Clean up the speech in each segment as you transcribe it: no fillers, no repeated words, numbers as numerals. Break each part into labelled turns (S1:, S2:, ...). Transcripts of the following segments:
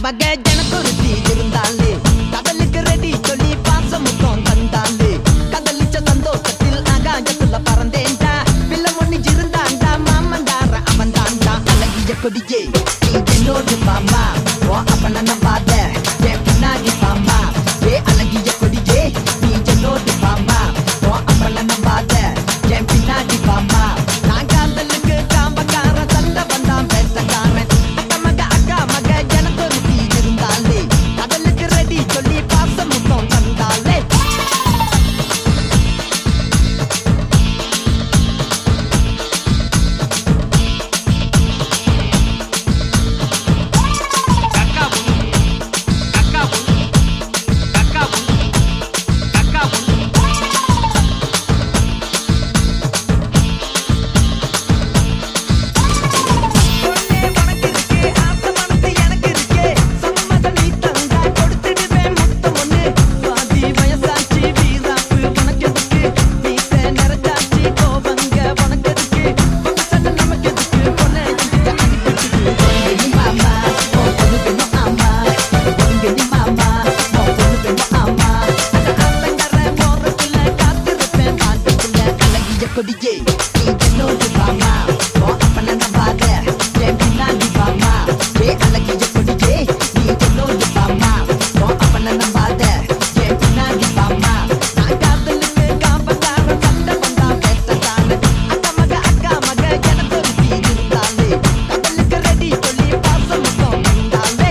S1: வகை ஜனக்குருத்தி இருந்தாலே கடலுக்கு ரெடி சொல்லி பாசமுத்தம் தந்தாலே கதலிச்ச சந்தோஷத்தில் ஆகாயத்துல பறந்தேன்டா பிள்ளை ஒண்ணு இருந்தாண்டா மாமந்தார அவன் தாண்டா அழகிய கொடியே நீ என்னோடு மாமா ஓ அப்பன நம்பாத என் பின்னாடி பாமா ஏ அழகிய கொடியே நீ என்னோடு மாமா ஓ அப்பன நம்பாத என் பின்னாடி பாமா நான் காதலுக்கு காம்பக்கார சண்டை வந்தான் பேசக்காரன் அக்கா மக ஜனக்குருத்தி இருந்தாலே கடலுக்கு ரெடி சொல்லி பாசமுத்தம் தந்தாலே கொடியே நீ என்னோடு பாமா ஓ அப்பன நம்பாத என் பின்னாடி பாமா ஏ அழகிய கொடியே நீ என்னோடு பாமா ஓ அப்பன நம்பாத என் பின்னாடி பாமா நான் காதலுக்கு காம்பக்கார சண்டை வந்தா பேசத்தானே அக்கா மக ஜனக்குருத்தி இருந்தாலே கடலுக்கு ரெடி சொல்லி பாசமுத்தம் தந்தாலே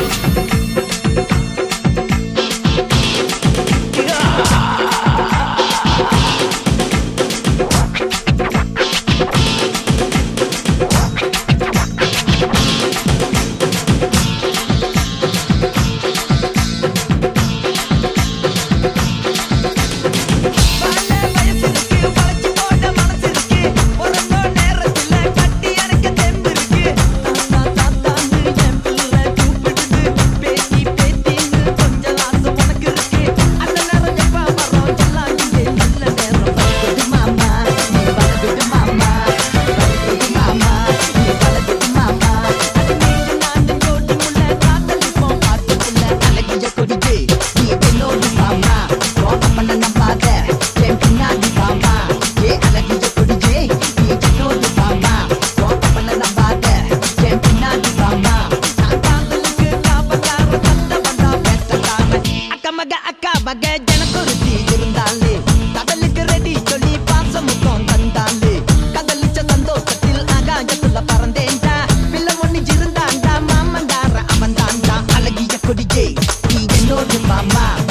S1: வகை ஜனக்குருத்தி இருந்தாலே கடலுக்கு ரெடி சொல்லி பாசமுத்தம் தந்தாலே கதலிச்ச சந்தோஷத்தில் ஆகாயத்துல பறந்தேன்டா பிள்ளை ஒண்ணு இருந்தாண்டா மாமந்தார அவன் தாண்டா அழகிய கொடியே நீ என்னோடு மாமா